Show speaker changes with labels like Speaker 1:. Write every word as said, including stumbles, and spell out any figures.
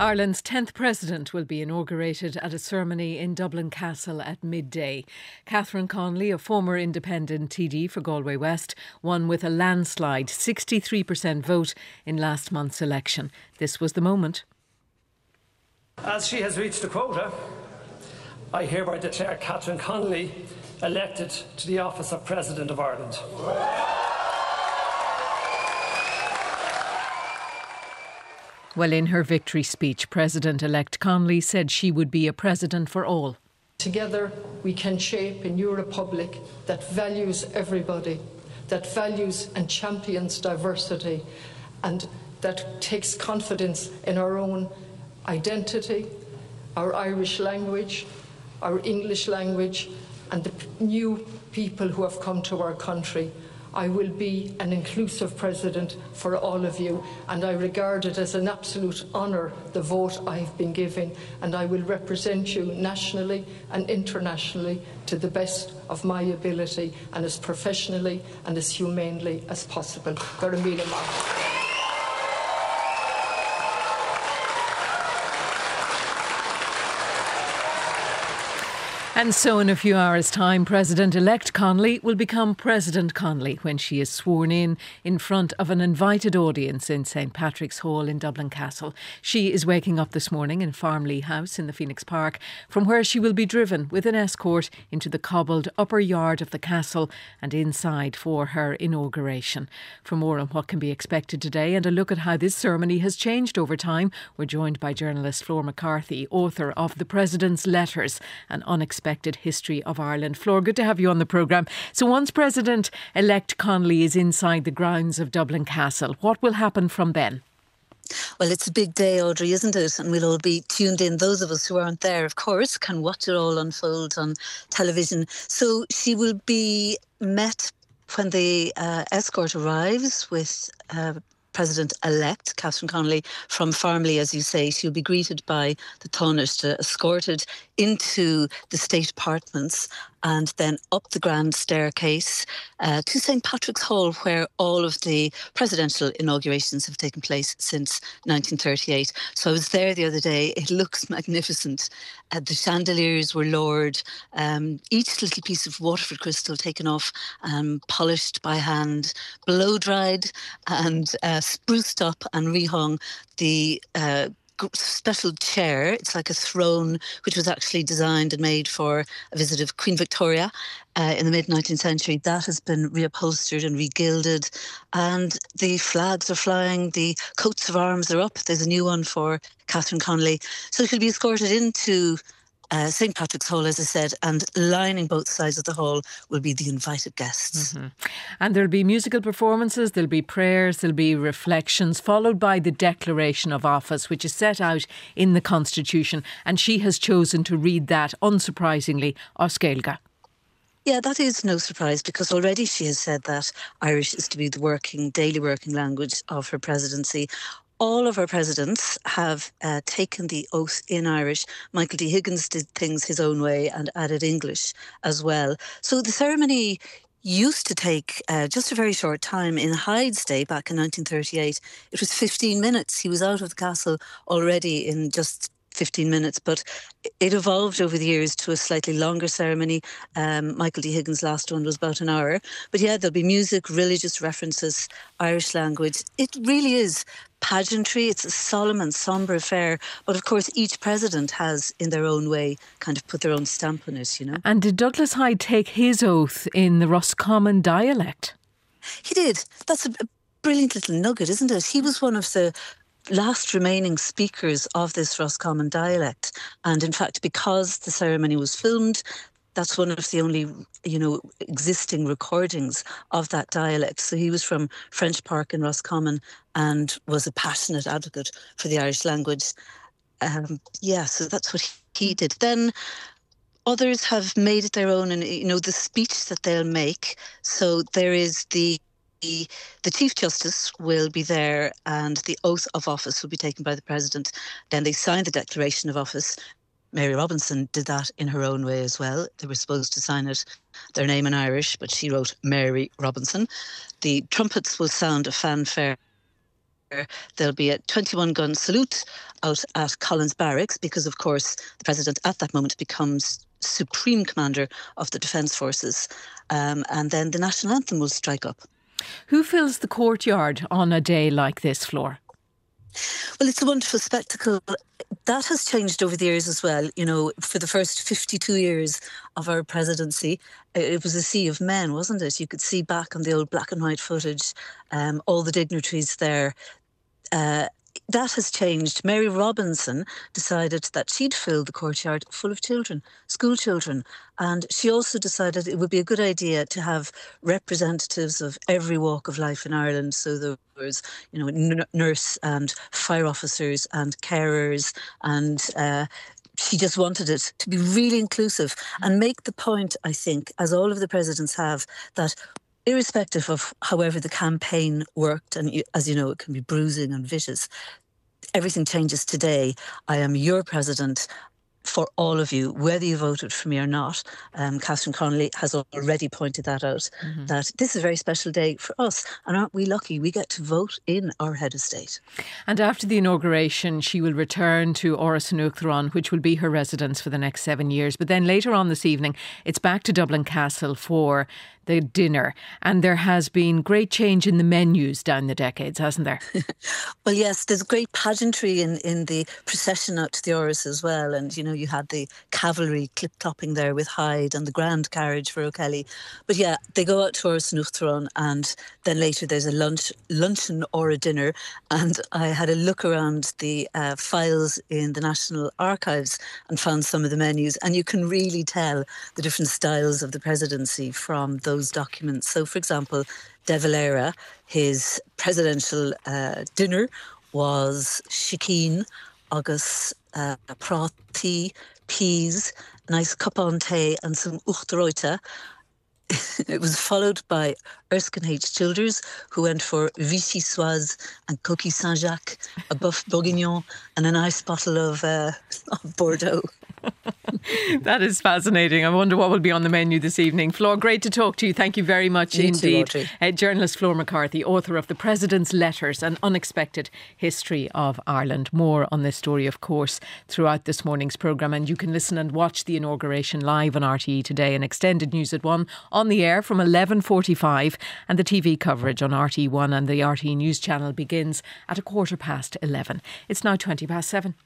Speaker 1: Ireland's tenth President will be inaugurated at a ceremony in Dublin Castle at midday. Catherine Connolly, a former independent T D for Galway West, won with a landslide sixty-three percent vote in last month's election. This was the moment.
Speaker 2: As she has reached a quota, I hereby declare Catherine Connolly elected to the office of President of Ireland.
Speaker 1: Well, in her victory speech, President-elect Connolly said she would be a president for all.
Speaker 3: Together we can shape a new republic that values everybody, that values and champions diversity, and that takes confidence in our own identity, our Irish language, our English language, and the new people who have come to our country. I will be an inclusive president for all of you, and I regard it as an absolute honour, the vote I have been given, and I will represent you nationally and internationally to the best of my ability and as professionally and as humanely as possible. Go to meeting.
Speaker 1: And so in a few hours' time, President-elect Connolly will become President Connolly when she is sworn in in front of an invited audience in St Patrick's Hall in Dublin Castle. She is waking up this morning in Farmley House in the Phoenix Park, from where she will be driven with an escort into the cobbled upper yard of the castle and inside for her inauguration. For more on what can be expected today and a look at how this ceremony has changed over time, we're joined by journalist Flor McCarthy, author of The President's Letters, an unexpected history of Ireland. Flor, good to have you on the programme. So once President-elect Connolly is inside the grounds of Dublin Castle, what will happen from then?
Speaker 4: Well, it's a big day, Audrey, isn't it? And we'll all be tuned in. Those of us who aren't there, of course, can watch it all unfold on television. So she will be met when the uh, escort arrives with uh, President-elect Catherine Connolly from Farmley, as you say. She'll be greeted by the Tánaiste, escorted into the state apartments and then up the grand staircase uh, to St Patrick's Hall, where all of the presidential inaugurations have taken place since nineteen thirty-eight. So I was there the other day. It looks magnificent. Uh, the chandeliers were lowered, um, each little piece of Waterford crystal taken off and polished by hand, blow-dried and uh, spruced up and rehung. The uh, special chair, it's like a throne, which was actually designed and made for a visit of Queen Victoria uh, in the mid-nineteenth century. That has been reupholstered and regilded, and the flags are flying, the coats of arms are up. There's a new one for Catherine Connolly. So she'll be escorted into Uh, St Patrick's Hall, as I said, and lining both sides of the hall will be the invited guests.
Speaker 1: Mm-hmm. And there'll be musical performances, there'll be prayers, there'll be reflections, followed by the Declaration of Office, which is set out in the Constitution. And she has chosen to read that, unsurprisingly, os Gaeilge.
Speaker 4: Yeah, that is no surprise, because already she has said that Irish is to be the working, daily working language of her presidency. All of our presidents have uh, taken the oath in Irish. Michael D. Higgins did things his own way and added English as well. So the ceremony used to take uh, just a very short time. In Hyde's day, back in nineteen thirty-eight, it was fifteen minutes. He was out of the castle already in just fifteen minutes, but it evolved over the years to a slightly longer ceremony. Um, Michael D. Higgins' last one was about an hour. But yeah, there'll be music, religious references, Irish language. It really is pageantry. It's a solemn and sombre affair. But of course, each president has, in their own way, kind of put their own stamp on it, you know.
Speaker 1: And did Douglas Hyde take his oath in the Roscommon dialect?
Speaker 4: He did. That's a brilliant little nugget, isn't it? He was one of the last remaining speakers of this Roscommon dialect. And in fact, because the ceremony was filmed, that's one of the only, you know, existing recordings of that dialect. So he was from French Park in Roscommon and was a passionate advocate for the Irish language. Um, yeah, so that's what he did. Then others have made it their own, and, you know, the speech that they'll make. So there is the The, the Chief Justice will be there and the oath of office will be taken by the President. Then they sign the Declaration of Office. Mary Robinson did that in her own way as well. They were supposed to sign it, their name in Irish, but she wrote Mary Robinson. The trumpets will sound a fanfare there'll be a twenty-one gun salute out at Collins Barracks because, of course, the President at that moment becomes Supreme Commander of the Defence Forces. Um, and then the National Anthem will strike up.
Speaker 1: Who fills the courtyard on a day like this, Flor?
Speaker 4: Well, it's a wonderful spectacle. That has changed over the years as well. You know, for the first fifty-two years of our presidency, it was a sea of men, wasn't it? You could see back on the old black and white footage, um, all the dignitaries there. Uh, that has changed. Mary Robinson decided that she'd fill the courtyard full of children, school children. And she also decided it would be a good idea to have representatives of every walk of life in Ireland. So there was, you know, n- nurse and fire officers and carers, and uh, she just wanted it to be really inclusive and make the point, I think, as all of the presidents have, that irrespective of however the campaign worked, and you, as you know, it can be bruising and vicious, everything changes today. I am your president for all of you, whether you voted for me or not. Um, Catherine Connolly has already pointed that out, mm-hmm. that this is a very special day for us. And aren't we lucky? We get to vote in our head of state.
Speaker 1: And after the inauguration, she will return to Áras an Uachtaráin, which will be her residence for the next seven years. But then later on this evening, it's back to Dublin Castle for the dinner. And there has been great change in the menus down the decades, hasn't there?
Speaker 4: Well, yes, there's great pageantry in, in the procession out to the Áras as well. And, you know, you had the cavalry clip-clopping there with Hyde and the grand carriage for O'Kelly. But yeah, they go out to Áras an Uachtaráin, and then later there's a lunch, luncheon or a dinner. And I had a look around the uh, files in the National Archives and found some of the menus. And you can really tell the different styles of the presidency from those documents. So, for example, De Valera, his presidential uh, dinner was chicane, agus uh, prátaí, peas, a nice cup on tea and some uachtaráite. It was followed by Erskine H. Childers, who went for Vichyssoise and Coquille Saint-Jacques, a Boeuf Bourguignon and a nice bottle of, uh, of Bordeaux.
Speaker 1: That is fascinating. I wonder what will be on the menu this evening. Flor, great to talk to you. Thank you very much
Speaker 4: you
Speaker 1: indeed.
Speaker 4: Too,
Speaker 1: uh, journalist Flor McCarthy, author of The President's Letters, An Unexpected History of Ireland. More on this story, of course, throughout this morning's programme. And you can listen and watch the inauguration live on R T E today, and extended news at one on the air from eleven forty-five. And the T V coverage on R T E one and the R T E News channel begins at a quarter past eleven. It's now twenty past seven.